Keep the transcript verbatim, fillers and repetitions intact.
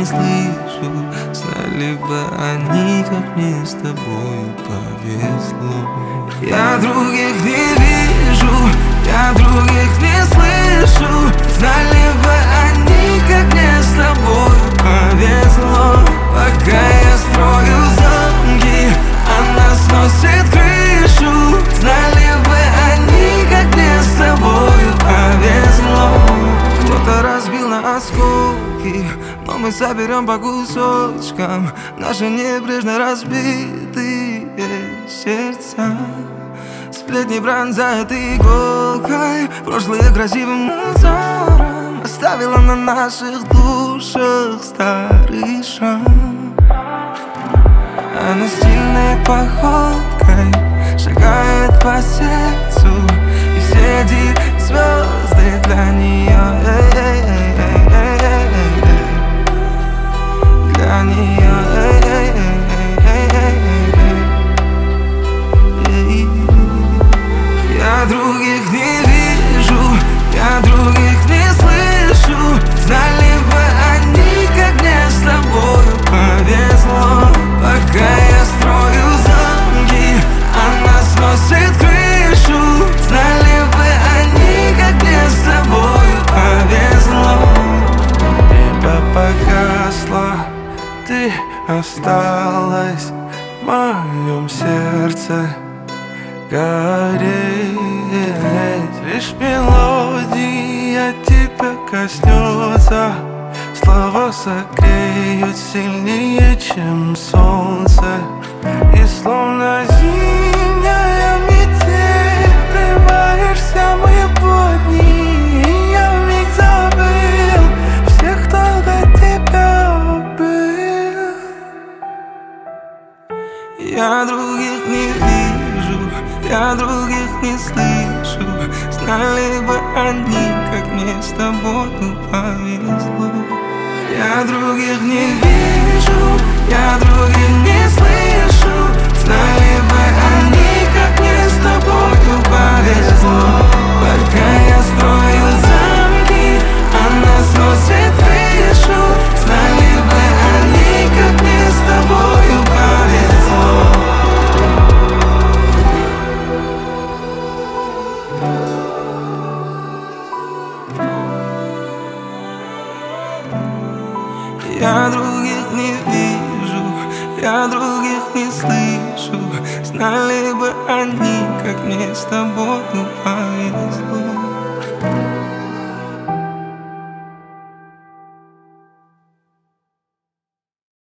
слышу. Знали бы они, как мне с тобою повезло. Я других не вижу, я других не слышу. Знали бы они, как мне с тобою повезло. Пока я строю замки, она сносит крышу. Знали бы они, как мне с тобою повезло. Кто-то разбил на осколки, но мы соберем по кусочкам наши небрежно разбитые сердца. Сплетни пронзают иголкой, прошлое красивым узором оставила на наших душах старый шрам. Она стильной походкой шагает по сердцу, и все эти звезды для нее, для нее. Я других не вижу, я других не слышу. Знали бы они, как мне с тобою повезло. Пока я строю замки, она сносит крышу. Знали бы они, как мне с тобою повезло. Небо погасло, ты осталась в моем сердце гореть. Лишь мелодия тебя коснется, слова согреют сильнее, чем солнце. И словно зимняя метель врываешься в мои будни, и я вмиг забыл всех, кто до тебя был. Я других не вижу, я других не слышу. Знали бы они, как мне с тобою повезло. Я других не вижу, я других не слышу. Знали бы они, как мне с тобою повезло. Пока я строю замки, она сносит крышу. Знали бы они, как мне с тобою повезло. Я других не вижу, я других не слышу. Знали бы они, как мне с тобою повезло.